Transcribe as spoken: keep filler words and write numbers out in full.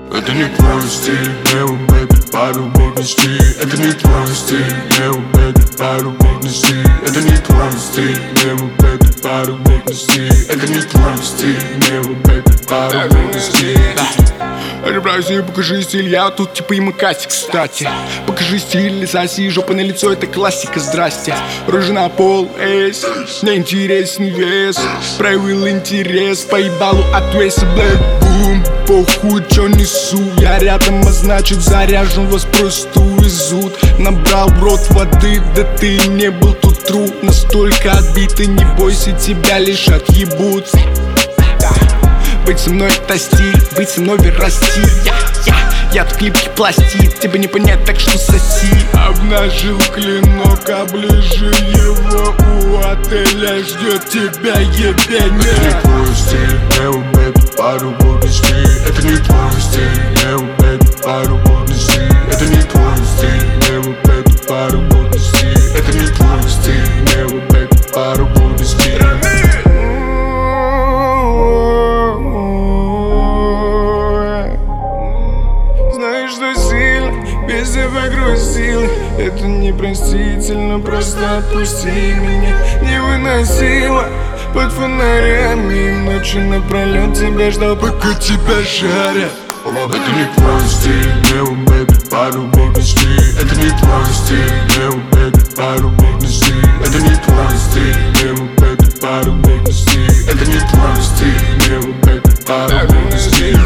Это не твой стиль, не бэби, по-любому стиль. Это не твой стиль, не бэби, по-любому стиль. Это не твой стиль, не бэби, по-любому стиль. Это не твой стиль, не бэби, по-любому стиль. Расправься, покажи стиль, я тут типа и Макасик, кстати. Покажи стиль, соси, жопа на лицо, это классика, здрасте. Рожа на пол, эйс, мне интересен вес. Проявил интерес, по ебалу отвеса, блэк, бум. Похуй, чё несу, я рядом, а значит заряжен, вас просто увезут. Набрал в рот воды, да ты не был тут тру. Настолько отбитый, не бойся, тебя лишь отъебут. Быть со мной это стиль, быть со мной расти. Я, я, я в клипке пластит, тебе не понять, так что соси. Обнажил клинок, оближи его, у отеля ждет тебя ебень. Это не твой стиль, не бэби, по-любому стиль. Это не твой стиль, не бэби, по-любому стиль. Это не твой стиль, не бэби, по-любому стиль. Это не твой стиль, не бэби, по-любому стиль. Без тебя грустил, это непростительно. Просто отпусти меня, невыносимо. Под фонарями ночи напролет тебя ждал, пока тебя жарят. Это не твой стиль, не бэби, по-любому стиль. Это не твой стиль, не бэби, по-любому стиль. Это не твой стиль, не бэби, по-любому стиль. Это не твой стиль, не бэби, по-любому стиль.